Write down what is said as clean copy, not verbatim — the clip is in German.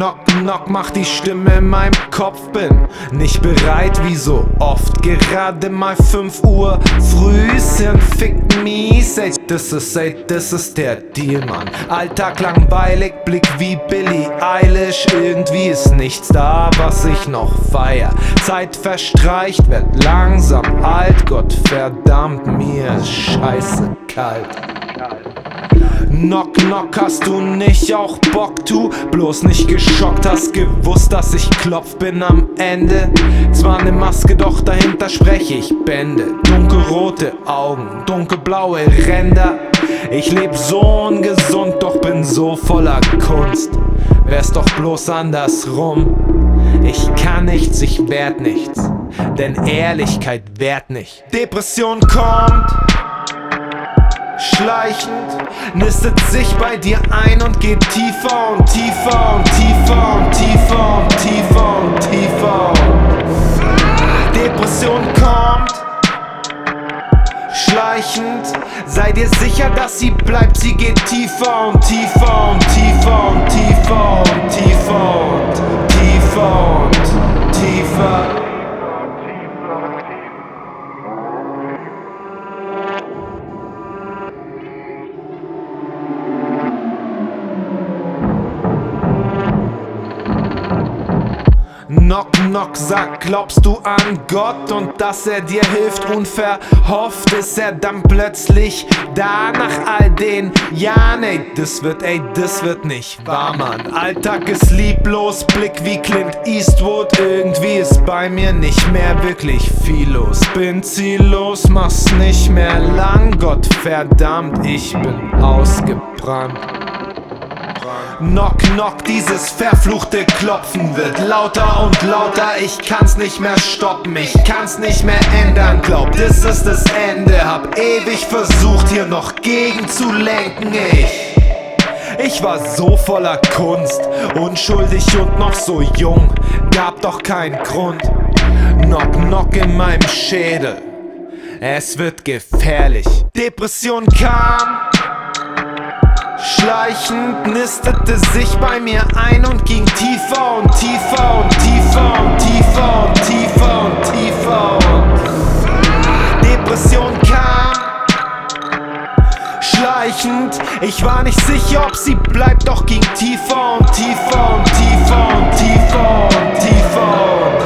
Knock, knock, macht die Stimme in meinem Kopf. Bin nicht bereit wie so oft. Gerade mal 5 Uhr früh sind fickt mies. Ey, das ist der Deal, Mann. Alltag langweilig, Blick wie Billie Eilish. Irgendwie ist nichts da, was ich noch feier. Zeit verstreicht, werd langsam alt. Gott verdammt, mir ist scheiße kalt. Knock, knock, hast du nicht auch Bock, du? Bloß nicht geschockt, hast gewusst, dass ich klopf bin am Ende. Zwar ne Maske, doch dahinter sprech ich Bände. Dunkelrote Augen, dunkelblaue Ränder. Ich leb so ungesund, doch bin so voller Kunst. Wär's doch bloß andersrum. Ich kann nichts, ich werd nichts, denn Ehrlichkeit währt nicht. Depression kommt schleichend, nistet sich bei dir ein und geht tiefer und tiefer und tiefer und tiefer und tiefer und tiefer. Depression kommt schleichend, sei dir sicher, dass sie bleibt, sie geht tiefer und tiefer und tiefer und tiefer und tiefer und tiefer und tiefer. Knock, knock, sag, glaubst du an Gott und dass er dir hilft? Unverhofft ist er dann plötzlich da nach all den Jahren. Ey, das wird nicht wahr, Mann. Alltag ist lieblos, Blick wie Clint Eastwood. Irgendwie ist bei mir nicht mehr wirklich viel los. Bin ziellos, mach's nicht mehr lang. Gott verdammt, ich bin ausgebrannt. Knock, knock, dieses verfluchte Klopfen wird lauter und lauter. Ich kann's nicht mehr stoppen, ich kann's nicht mehr ändern. Glaub, das ist das Ende. Hab ewig versucht, hier noch gegen zu lenken. Ich war so voller Kunst, unschuldig und noch so jung. Gab doch keinen Grund. Knock, knock in meinem Schädel. Es wird gefährlich. Depression kam schleichend, nistete sich bei mir ein und ging tiefer und tiefer und tiefer und tiefer und tiefer und tiefer und Depression kam schleichend, ich war nicht sicher, ob sie bleibt, doch ging tiefer und tiefer und tiefer und tiefer und tiefer und